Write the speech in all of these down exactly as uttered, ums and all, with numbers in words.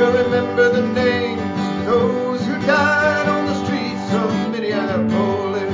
We'll remember the names of those who died on the streets of Minneapolis.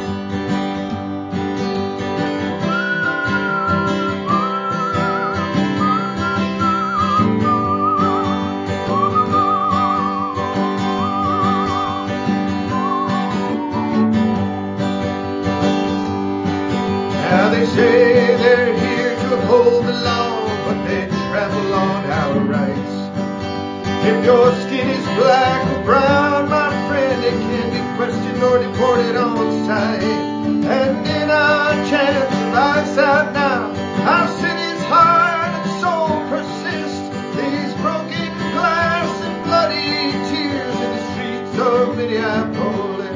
Now they say they're here to uphold the law, but they trample on our rights. If your skin is black or brown, my friend, it can be questioned or deported on sight. And in our chance of eyesight now, our city's heart and soul persist. These broken glass and bloody tears in the streets of Minneapolis.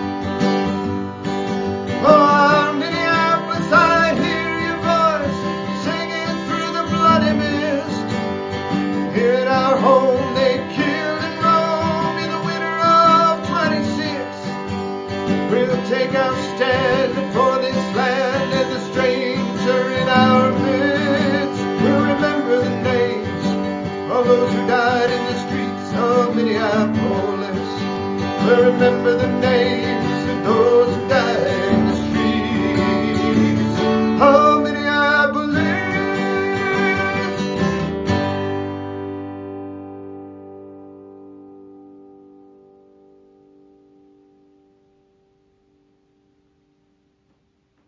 Oh, Minneapolis, I hear your voice singing through the bloody mist. Here at our home they killed and roamed in the winter of twenty-six. We'll take our stand for this land and the stranger in our midst. We'll remember the names of those who died in the streets of Minneapolis. We'll remember the names